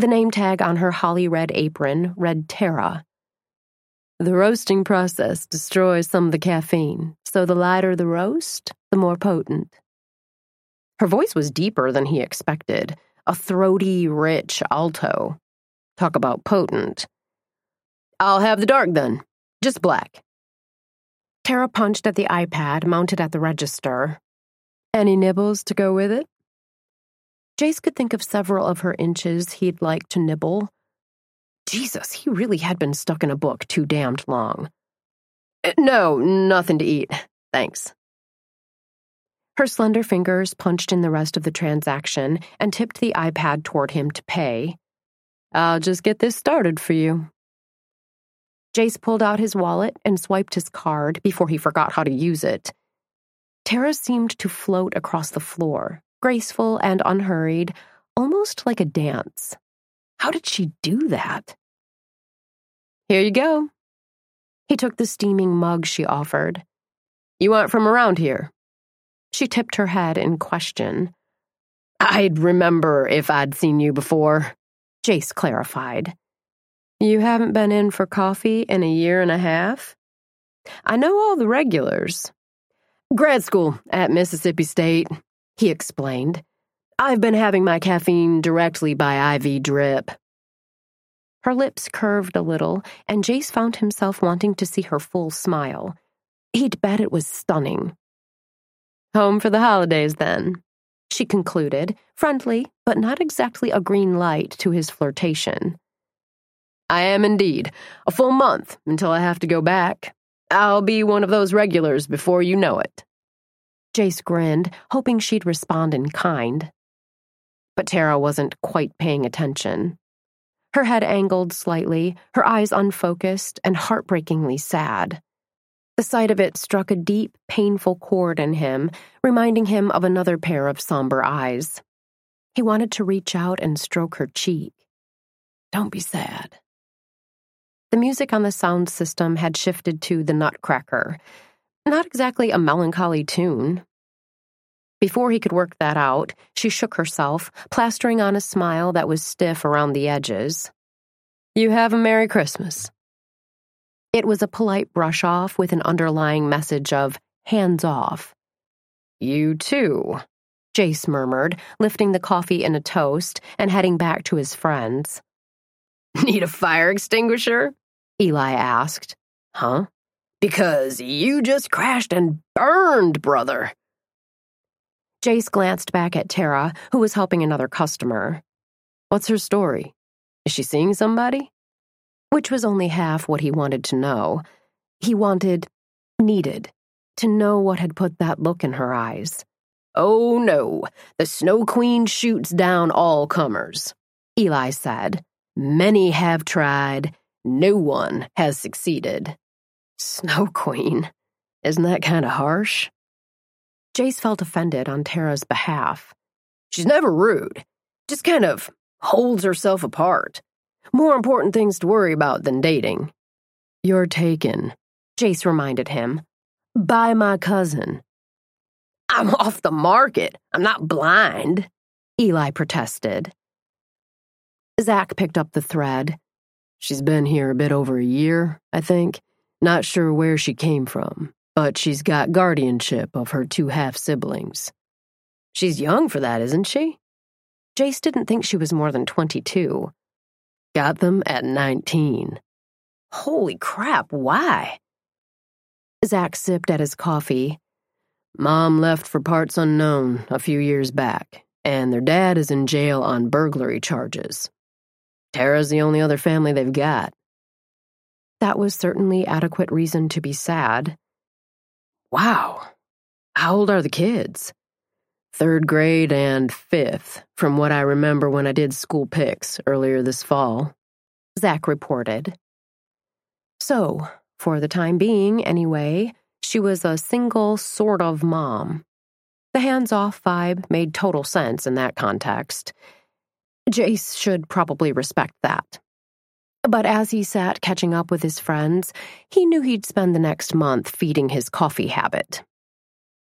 The name tag on her holly red apron read Tara. The roasting process destroys some of the caffeine, so the lighter the roast, the more potent. Her voice was deeper than he expected, a throaty, rich alto. Talk about potent. I'll have the dark then, just black. Tara punched at the iPad mounted at the register. Any nibbles to go with it? Jace could think of several of her inches he'd like to nibble. Jesus, he really had been stuck in a book too damned long. No, nothing to eat, thanks. Her slender fingers punched in the rest of the transaction and tipped the iPad toward him to pay. I'll just get this started for you. Jace pulled out his wallet and swiped his card before he forgot how to use it. Tara seemed to float across the floor, graceful and unhurried, almost like a dance. How did she do that? Here you go. He took the steaming mug she offered. You aren't from around here? She tipped her head in question. I'd remember if I'd seen you before, Jace clarified. You haven't been in for coffee in 1.5 years? I know all the regulars. Grad school at Mississippi State, he explained. I've been having my caffeine directly by IV drip. Her lips curved a little, and Jace found himself wanting to see her full smile. He'd bet it was stunning. Home for the holidays, then, she concluded, friendly, but not exactly a green light to his flirtation. I am indeed. A full month until I have to go back. I'll be one of those regulars before you know it. Jace grinned, hoping she'd respond in kind. But Tara wasn't quite paying attention. Her head angled slightly, her eyes unfocused and heartbreakingly sad. The sight of it struck a deep, painful chord in him, reminding him of another pair of somber eyes. He wanted to reach out and stroke her cheek. Don't be sad. The music on the sound system had shifted to The Nutcracker. Not exactly a melancholy tune. Before he could work that out, she shook herself, plastering on a smile that was stiff around the edges. You have a Merry Christmas. It was a polite brush-off with an underlying message of hands off. You too, Jace murmured, lifting the coffee in a toast and heading back to his friends. Need a fire extinguisher? Eli asked. Huh? Because you just crashed and burned, brother. Jace glanced back at Tara, who was helping another customer. What's her story? Is she seeing somebody? Which was only half what he wanted to know. He needed, to know what had put that look in her eyes. Oh no, the Snow Queen shoots down all comers, Eli said. Many have tried, no one has succeeded. Snow Queen? Isn't that kind of harsh? Jace felt offended on Tara's behalf. She's never rude, just kind of holds herself apart. More important things to worry about than dating. You're taken, Jace reminded him. By my cousin. I'm off the market. I'm not blind, Eli protested. Zach picked up the thread. She's been here a bit over 1 year, I think. Not sure where she came from, but she's got guardianship of her 2 half-siblings. She's young for that, isn't she? Jace didn't think she was more than 22. Got them at 19. Holy crap, why? Zach sipped at his coffee. Mom left for parts unknown a few years back, and their dad is in jail on burglary charges. Tara's the only other family they've got. That was certainly adequate reason to be sad. Wow. How old are the kids? 3rd grade and 5th, from what I remember when I did school pics earlier this fall, Zach reported. So, for the time being, anyway, she was a single sort of mom. The hands-off vibe made total sense in that context. Jace should probably respect that. But as he sat catching up with his friends, he knew he'd spend the next month feeding his coffee habit.